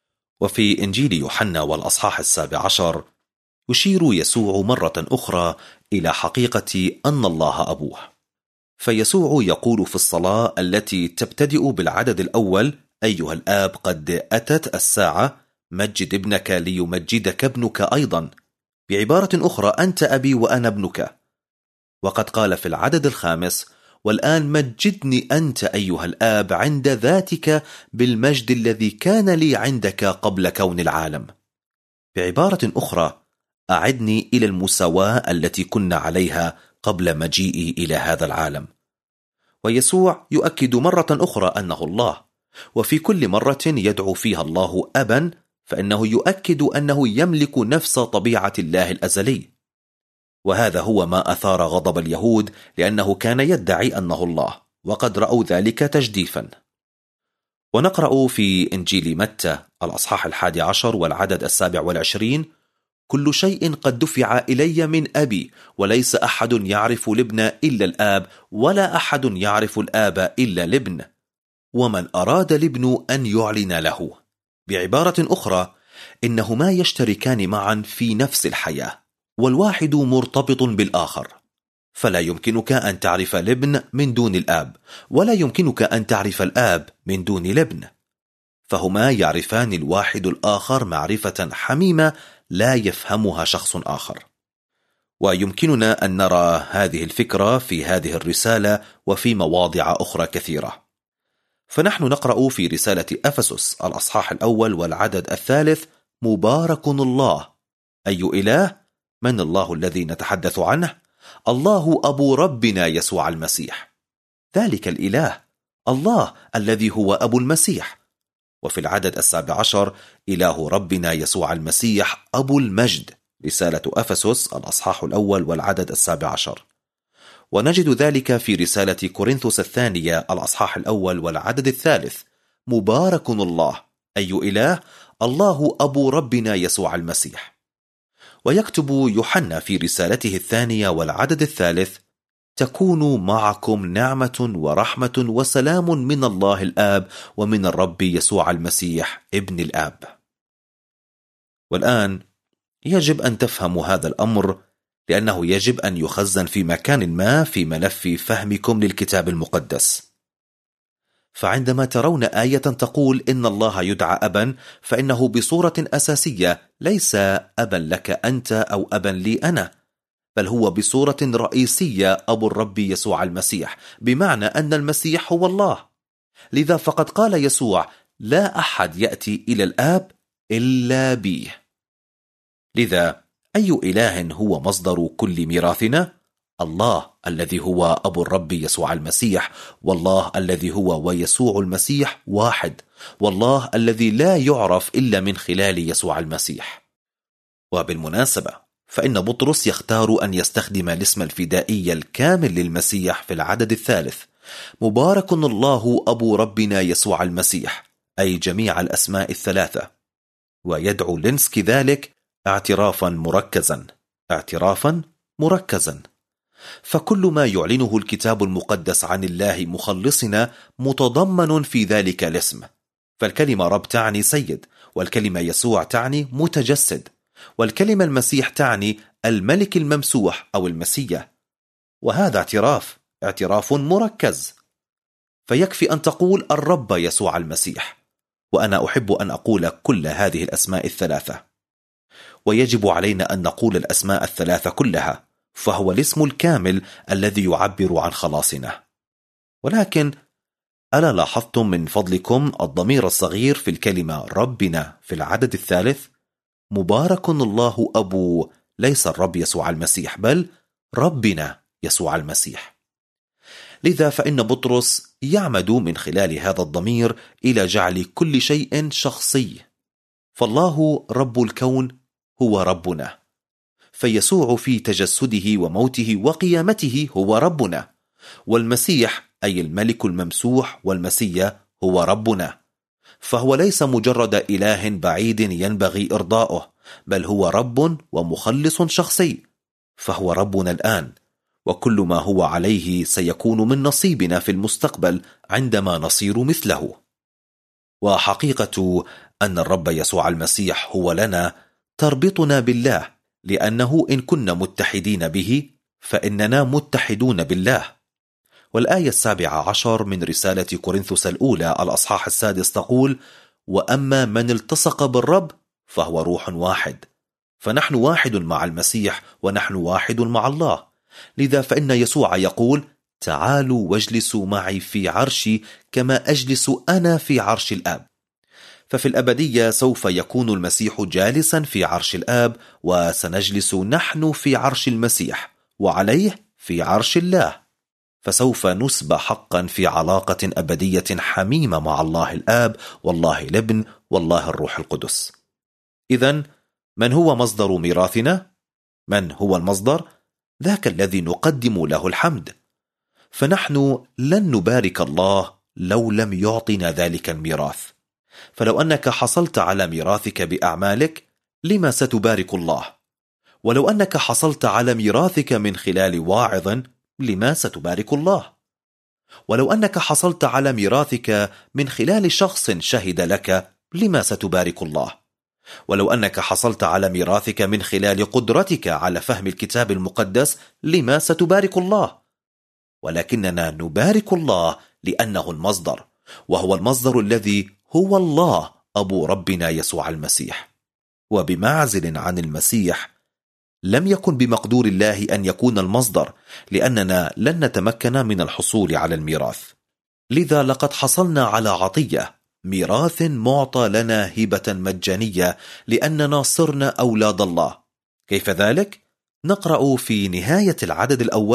وفي إنجيل يوحنا والأصحاح 17 يشير يسوع مرة أخرى إلى حقيقة أن الله أبوه. فيسوع يقول في الصلاة التي تبتدئ بالعدد الأول أيها الآب قد أتت الساعة مجد ابنك ليمجدك ابنك أيضا، بعبارة أخرى أنت أبي وأنا ابنك. وقد قال في العدد 5 والآن مجدني أنت أيها الآب عند ذاتك بالمجد الذي كان لي عندك قبل كون العالم. بعبارة أخرى أعدني إلى المساواة التي كنا عليها قبل مجيئي إلى هذا العالم. ويسوع يؤكد مرة أخرى أنه الله، وفي كل مرة يدعو فيها الله أبا فإنه يؤكد أنه يملك نفس طبيعة الله الأزلي. وهذا هو ما أثار غضب اليهود، لأنه كان يدعي أنه الله، وقد رأوا ذلك تجديفا. ونقرأ في إنجيل متى الأصحاح 11 والعدد 27 كل شيء قد دفع إلي من أبي، وليس أحد يعرف الابن إلا الآب، ولا أحد يعرف الآب إلا الابن، ومن أراد الابن أن يعلن له. بعبارة أخرى إنهما يشتركان معا في نفس الحياة، والواحد مرتبط بالآخر. فلا يمكنك أن تعرف الابن من دون الآب، ولا يمكنك أن تعرف الآب من دون الابن، فهما يعرفان الواحد الآخر معرفة حميمة لا يفهمها شخص آخر. ويمكننا أن نرى هذه الفكرة في هذه الرسالة وفي مواضع أخرى كثيرة. فنحن نقرأ في رسالة أفسس الأصحاح 1 والعدد 3 مبارك الله. أي إله؟ من الله الذي نتحدث عنه؟ الله أبو ربنا يسوع المسيح. ذلك الإله الله الذي هو أبو المسيح. وفي العدد 17 إله ربنا يسوع المسيح أبو المجد، رسالة أفسس الأصحاح 1 والعدد 17. ونجد ذلك في رسالة كورنثوس الثانية الأصحاح 1 والعدد 3: مبارك الله أي إله الله أبو ربنا يسوع المسيح. ويكتب يوحنا في رسالته الثانية والعدد 3: تكون معكم نعمة ورحمة وسلام من الله الآب ومن الرب يسوع المسيح ابن الآب. والآن يجب أن تفهموا هذا الأمر، لأنه يجب أن يخزن في مكان ما في ملف فهمكم للكتاب المقدس. فعندما ترون آية تقول إن الله يدعى أبا، فإنه بصورة أساسية ليس أبا لك أنت أو أبا لي أنا، بل هو بصورة رئيسية أبو الرب يسوع المسيح، بمعنى أن المسيح هو الله. لذا فقد قال يسوع: لا أحد يأتي إلى الآب إلا بي. لذا أي إله هو مصدر كل ميراثنا؟ الله الذي هو أبو الرب يسوع المسيح، والله الذي هو ويسوع المسيح واحد، والله الذي لا يعرف إلا من خلال يسوع المسيح. وبالمناسبة فإن بطرس يختار أن يستخدم الاسم الفدائي الكامل للمسيح في العدد 3: مبارك الله أبو ربنا يسوع المسيح، أي جميع الأسماء الثلاثة. ويدعو لينسكي ذلك اعترافا مركزا. فكل ما يعلنه الكتاب المقدس عن الله مخلصنا متضمن في ذلك الاسم. فالكلمة رب تعني سيد، والكلمة يسوع تعني متجسد، والكلمة المسيح تعني الملك الممسوح أو المسيح. وهذا اعتراف مركز. فيكفي أن تقول الرب يسوع المسيح، وأنا أحب أن أقول كل هذه الأسماء الثلاثة. ويجب علينا أن نقول الأسماء الثلاثة كلها، فهو الاسم الكامل الذي يعبر عن خلاصنا. ولكن ألا لاحظتم من فضلكم الضمير الصغير في الكلمة ربنا في العدد 3؟ مبارك الله أبو، ليس الرب يسوع المسيح، بل ربنا يسوع المسيح. لذا فإن بطرس يعمد من خلال هذا الضمير إلى جعل كل شيء شخصي. فالله رب الكون هو ربنا، فيسوع في تجسده وموته وقيامته هو ربنا، والمسيح أي الملك الممسوح والمسيح هو ربنا. فهو ليس مجرد إله بعيد ينبغي إرضاؤه، بل هو رب ومخلص شخصي، فهو ربنا الآن، وكل ما هو عليه سيكون من نصيبنا في المستقبل عندما نصير مثله. وحقيقة أن الرب يسوع المسيح هو لنا تربطنا بالله، لأنه إن كنا متحدين به فإننا متحدون بالله. والآية 17 من رسالة كورنثوس الأولى الأصحاح 6 تقول: وأما من التصق بالرب فهو روح واحد. فنحن واحد مع المسيح ونحن واحد مع الله. لذا فإن يسوع يقول: تعالوا واجلسوا معي في عرشي كما أجلس أنا في عرش الآب. ففي الأبدية سوف يكون المسيح جالسا في عرش الآب، وسنجلس نحن في عرش المسيح، وعليه في عرش الله. فسوف نسبى حقا في علاقة أبدية حميمة مع الله الآب والله الابن والله الروح القدس. إذن من هو مصدر ميراثنا؟ من هو المصدر؟ ذاك الذي نقدم له الحمد. فنحن لن نبارك الله لو لم يعطنا ذلك الميراث. فلو أنك حصلت على ميراثك بأعمالك، لما ستبارك الله؟ ولو أنك حصلت على ميراثك من خلال واعظ، لما ستبارك الله؟ ولو أنك حصلت على ميراثك من خلال شخص شهد لك، لما ستبارك الله؟ ولو أنك حصلت على ميراثك من خلال قدرتك على فهم الكتاب المقدس، لما ستبارك الله؟ ولكننا نبارك الله لأنه المصدر، وهو المصدر الذي هو الله أبو ربنا يسوع المسيح. وبمعزل عن المسيح لم يكن بمقدور الله أن يكون المصدر، لأننا لن نتمكن من الحصول على الميراث. لذا لقد حصلنا على عطية، ميراث معطى لنا هبة مجانية، لأننا صرنا أولاد الله. كيف ذلك؟ نقرأ في نهاية العدد الأول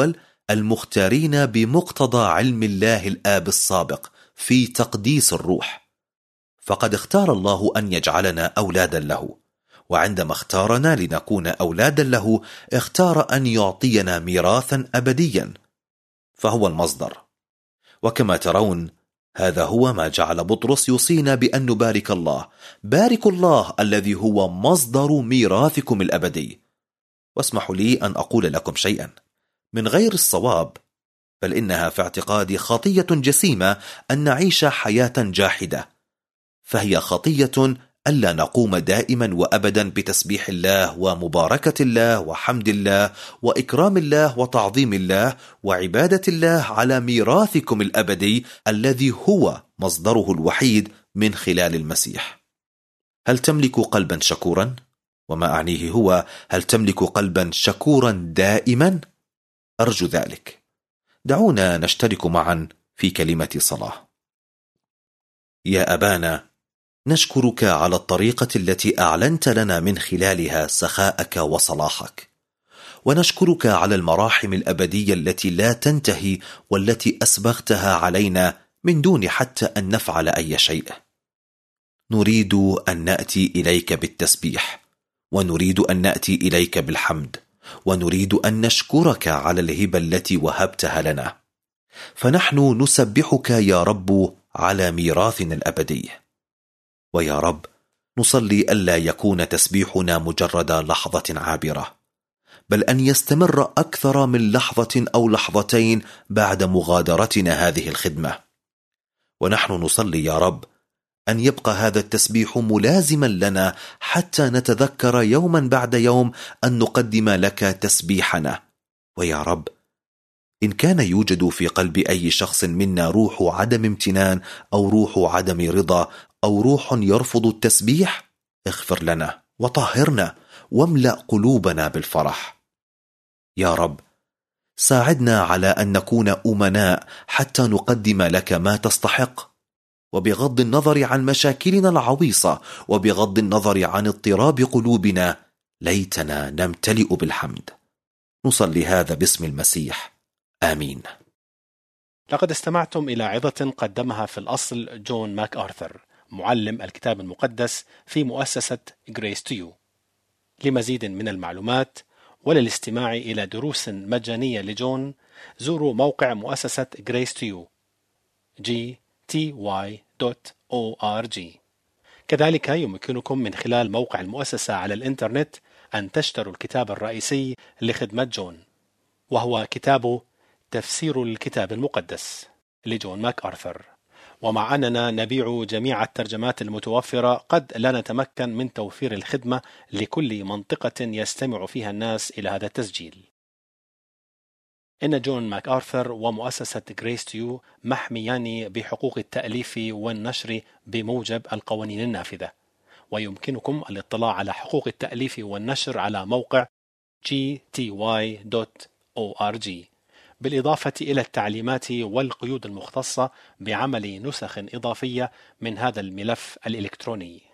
المختارين بمقتضى علم الله الآب السابق في تقديس الروح. فقد اختار الله أن يجعلنا أولادا له، وعندما اختارنا لنكون أولادا له اختار أن يعطينا ميراثا أبديا، فهو المصدر. وكما ترون هذا هو ما جعل بطرس يوصينا بأن نبارك الله. باركوا الله الذي هو مصدر ميراثكم الأبدي. واسمحوا لي أن أقول لكم شيئا من غير الصواب، بل إنها في اعتقادي خطية جسيمة أن نعيش حياة جاحدة. فهي خطية ألا نقوم دائما وأبدا بتسبيح الله ومباركة الله وحمد الله وإكرام الله وتعظيم الله وعبادة الله على ميراثكم الأبدي الذي هو مصدره الوحيد من خلال المسيح. هل تملك قلبا شكورا؟ وما أعنيه هو هل تملك قلبا شكورا دائما؟ أرجو ذلك. دعونا نشترك معا في كلمة صلاة. يا أبانا، نشكرك على الطريقة التي أعلنت لنا من خلالها سخاءك وصلاحك، ونشكرك على المراحم الأبدية التي لا تنتهي والتي أسبغتها علينا من دون حتى أن نفعل أي شيء. نريد أن نأتي إليك بالتسبيح، ونريد أن نأتي إليك بالحمد، ونريد أن نشكرك على الهبة التي وهبتها لنا. فنحن نسبحك يا رب على ميراثنا الأبدي. ويا رب، نصلي ألا يكون تسبيحنا مجرد لحظة عابرة، بل أن يستمر أكثر من لحظة أو لحظتين بعد مغادرتنا هذه الخدمة. ونحن نصلي يا رب أن يبقى هذا التسبيح ملازما لنا حتى نتذكر يوما بعد يوم أن نقدم لك تسبيحنا. ويا رب، إن كان يوجد في قلب أي شخص منا روح عدم امتنان أو روح عدم رضا أو روح يرفض التسبيح، اغفر لنا وطهرنا واملأ قلوبنا بالفرح. يا رب، ساعدنا على أن نكون أمناء حتى نقدم لك ما تستحق، وبغض النظر عن مشاكلنا العويصة وبغض النظر عن اضطراب قلوبنا، ليتنا نمتلئ بالحمد. نصلي هذا باسم المسيح، آمين. لقد استمعتم إلى عظة قدمها في الأصل جون ماك آرثر، معلم الكتاب المقدس في مؤسسة Grace to You. لمزيد من المعلومات وللاستماع إلى دروس مجانية لجون، زوروا موقع مؤسسة Grace to You gty.org. كذلك يمكنكم من خلال موقع المؤسسة على الإنترنت أن تشتروا الكتاب الرئيسي لخدمة جون، وهو كتاب تفسير الكتاب المقدس لجون ماك آرثر. ومع أننا نبيع جميع الترجمات المتوفرة، قد لا نتمكن من توفير الخدمة لكل منطقة يستمع فيها الناس إلى هذا التسجيل. إن جون ماك آرثر ومؤسسة Grace to You محميان بحقوق التأليف والنشر بموجب القوانين النافذة، ويمكنكم الاطلاع على حقوق التأليف والنشر على موقع gty.org، بالإضافة إلى التعليمات والقيود المختصة بعمل نسخ إضافية من هذا الملف الإلكتروني.